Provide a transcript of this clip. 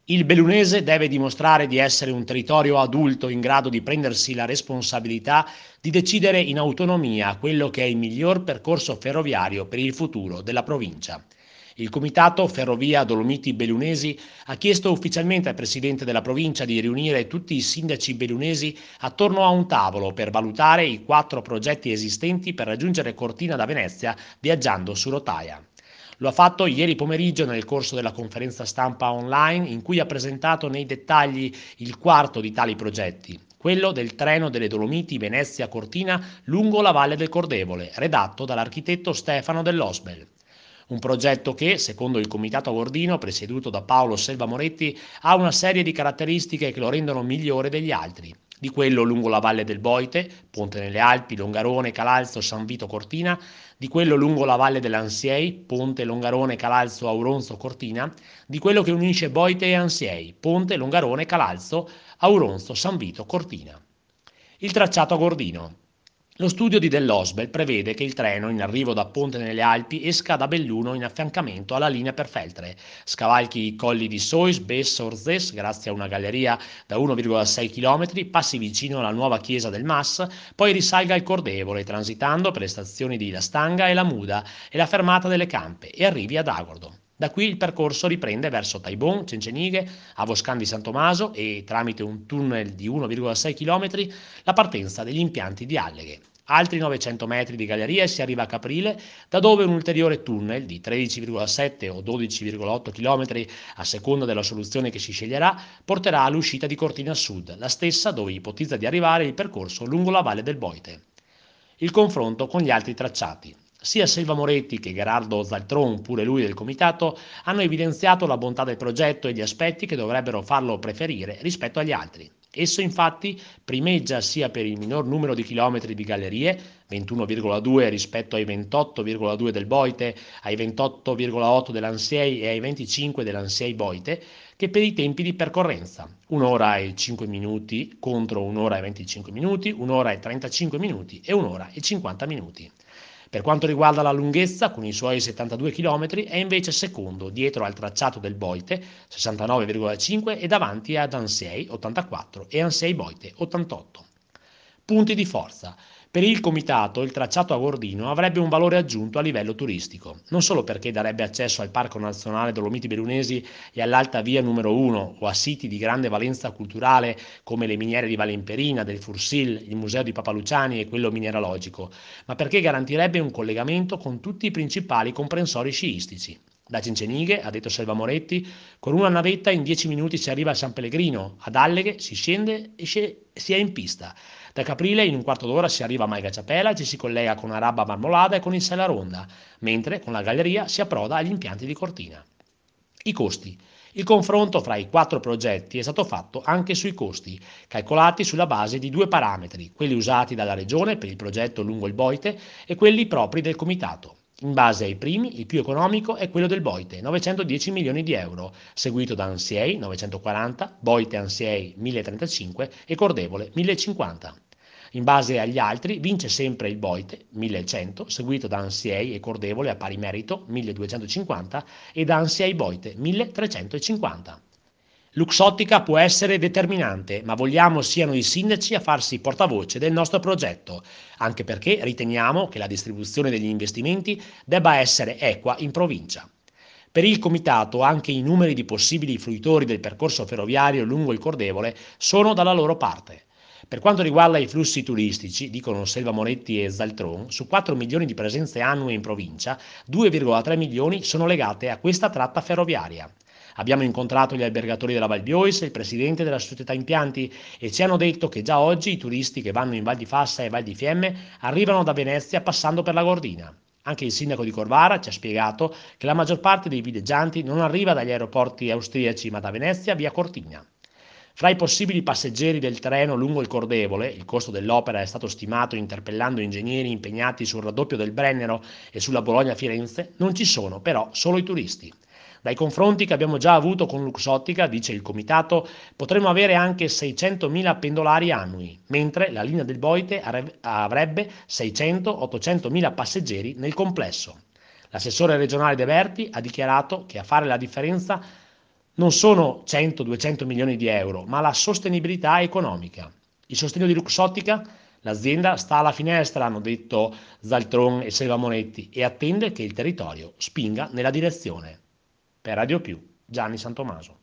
Il bellunese deve dimostrare di essere un territorio adulto in grado di prendersi la responsabilità di decidere in autonomia quello che è il miglior percorso ferroviario per il futuro della provincia. Il Comitato Ferrovia Dolomiti Bellunesi ha chiesto ufficialmente al Presidente della provincia di riunire tutti i sindaci bellunesi attorno a un tavolo per valutare i 4 progetti esistenti per raggiungere Cortina da Venezia viaggiando su rotaia. Lo ha fatto ieri pomeriggio nel corso della conferenza stampa online in cui ha presentato nei dettagli il quarto di tali progetti, quello del treno delle Dolomiti Venezia-Cortina lungo la Valle del Cordevole, redatto dall'architetto Stefano Dell'Osbel. Un progetto che, secondo il Comitato Gordino, presieduto da Paolo Selva Moretti, ha una serie di caratteristiche che lo rendono migliore degli altri. Di quello lungo la Valle del Boite, Ponte nelle Alpi, Longarone, Calalzo, San Vito, Cortina, di quello lungo la Valle dell'Ansiei, Ponte Longarone, Calalzo, Auronzo, Cortina, di quello che unisce Boite e Ansiei, Ponte Longarone, Calalzo, Auronzo, San Vito, Cortina. Il tracciato a Gordino. Lo studio di Dell'Osbel prevede che il treno in arrivo da Ponte nelle Alpi esca da Belluno in affiancamento alla linea per Feltre, scavalchi i colli di Sois, Bes, Orzes grazie a una galleria da 1,6 km, passi vicino alla nuova chiesa del Mas, poi risalga il Cordevole transitando per le stazioni di La Stanga e La Muda e la fermata delle Campe e arrivi ad Agordo. Da qui il percorso riprende verso Taibon, Cencenighe, Avoscan di San Tommaso e, tramite un tunnel di 1,6 km, la partenza degli impianti di Alleghe. Altri 900 metri di galleria e si arriva a Caprile, da dove un ulteriore tunnel di 13,7 o 12,8 km, a seconda della soluzione che si sceglierà, porterà all'uscita di Cortina Sud, la stessa dove ipotizza di arrivare il percorso lungo la Valle del Boite. Il confronto con gli altri tracciati. Sia Selva Moretti che Gerardo Zaltron, pure lui del comitato, hanno evidenziato la bontà del progetto e gli aspetti che dovrebbero farlo preferire rispetto agli altri. Esso infatti primeggia sia per il minor numero di chilometri di gallerie, 21,2 rispetto ai 28,2 del Boite, ai 28,8 dell'Ansiei e ai 25 dell'Ansiei Boite, che per i tempi di percorrenza, 1 ora e 5 minuti contro 1 ora e 25 minuti, 1 ora e 35 minuti e 1 ora e 50 minuti. Per quanto riguarda la lunghezza, con i suoi 72 km, è invece secondo dietro al tracciato del Boite, 69,5 e davanti ad Ansei, 84 e Ansei Boite, 88. Punti di forza. Per il comitato il tracciato a Gordino avrebbe un valore aggiunto a livello turistico, non solo perché darebbe accesso al Parco Nazionale Dolomiti Bellunesi e all'Alta Via numero 1 o a siti di grande valenza culturale come le miniere di Valemperina, del Fursil, il Museo di Papaluciani e quello mineralogico, ma perché garantirebbe un collegamento con tutti i principali comprensori sciistici. Da Cencenighe, ha detto Selva Moretti, con una navetta in 10 minuti si arriva a San Pellegrino, ad Alleghe si scende e si è in pista. Da Caprile in un quarto d'ora si arriva a Maigaciapela e ci si collega con Arabba Marmolada e con il Sella Ronda, mentre con la galleria si approda agli impianti di Cortina. I costi. Il confronto fra i 4 progetti è stato fatto anche sui costi, calcolati sulla base di 2 parametri, quelli usati dalla Regione per il progetto lungo il Boite e quelli propri del Comitato. In base ai primi, il più economico è quello del Boite, 910 milioni di euro, seguito da Ansiei, 940, Boite Ansiei, 1035 e Cordevole, 1050. In base agli altri vince sempre il Boite, 1100, seguito da Ansiei e Cordevole a pari merito, 1250, e da Ansiei Boite, 1350. Luxottica può essere determinante, ma vogliamo siano i sindaci a farsi portavoce del nostro progetto, anche perché riteniamo che la distribuzione degli investimenti debba essere equa in provincia. Per il comitato anche i numeri di possibili fruitori del percorso ferroviario lungo il Cordevole sono dalla loro parte. Per quanto riguarda i flussi turistici, dicono Selva Moretti e Zaltron, su 4 milioni di presenze annue in provincia, 2,3 milioni sono legate a questa tratta ferroviaria. Abbiamo incontrato gli albergatori della Val Biois e il presidente della società impianti e ci hanno detto che già oggi i turisti che vanno in Val di Fassa e Val di Fiemme arrivano da Venezia passando per la Gordina. Anche il sindaco di Corvara ci ha spiegato che la maggior parte dei villeggianti non arriva dagli aeroporti austriaci ma da Venezia via Cortina. Fra i possibili passeggeri del treno lungo il Cordevole, il costo dell'opera è stato stimato interpellando ingegneri impegnati sul raddoppio del Brennero e sulla Bologna-Firenze, non ci sono però solo i turisti. Dai confronti che abbiamo già avuto con Luxottica, dice il comitato, potremmo avere anche 600.000 pendolari annui, mentre la linea del Boite avrebbe 600-800.000 passeggeri nel complesso. L'assessore regionale De Berti ha dichiarato che a fare la differenza Non sono 100-200 milioni di euro, ma la sostenibilità economica. Il sostegno di Luxottica? L'azienda sta alla finestra, hanno detto Zaltron e Selva Monetti, e attende che il territorio spinga nella direzione. Per Radio Più, Gianni Santomaso.